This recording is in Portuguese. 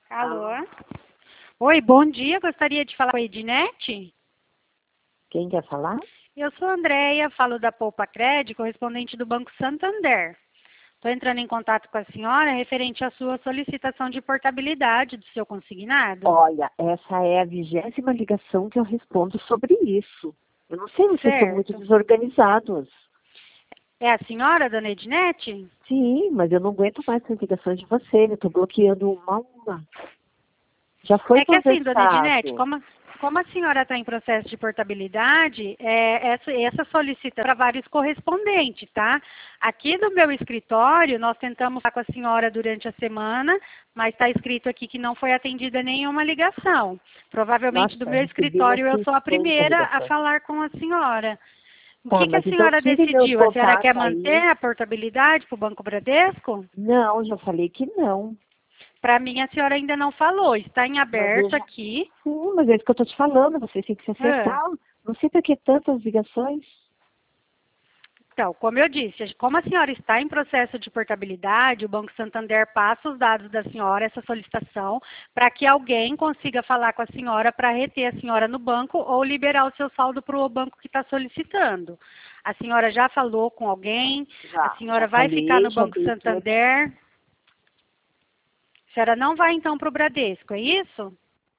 Alô? Alô? Oi, bom dia. Gostaria de falar com a Ednete. Quem quer falar? Eu sou a Andréia, falo da Poupa Cred, correspondente do Banco Santander. Estou entrando em contato com a senhora referente à sua solicitação de portabilidade do seu consignado. Olha, essa é a 20ª ligação que eu respondo sobre isso. Eu não sei, vocês estão muito Certo. desorganizados. É a senhora, dona Ednete? Sim, mas eu não aguento mais essas ligações de vocês. Eu estou bloqueando uma a uma. Já foi É que assim, dona Ednete, conversado. como a senhora está em processo de portabilidade, essa solicita para vários correspondentes, tá? Aqui no meu escritório, nós tentamos falar com a senhora durante a semana, mas está escrito aqui que não foi atendida nenhuma ligação. Provavelmente do Nossa, meu recebi escritório umas eu sou a 50 primeira a ligações. falar com a senhora. O Tá, que a mas então senhora tire meus decidiu? A senhora quer contatos manter aí. a portabilidade para o Banco Bradesco? Não, já falei que não. Para mim, a senhora ainda não falou. Está em Mas eu aberto já... aqui. Sim, mas é isso que eu estou te falando. Vocês têm que se Ah. acertar. Não sei por que tantas ligações. Então, como eu disse, como a senhora está em processo de portabilidade, o Banco Santander passa os dados da senhora, essa solicitação, para que alguém consiga falar com a senhora para reter a senhora no banco ou liberar o seu saldo para o banco que está solicitando. A senhora já falou com alguém? A Já senhora vai ficar falei, no já Banco dei todas. Santander? A senhora não vai então para o Bradesco, é isso?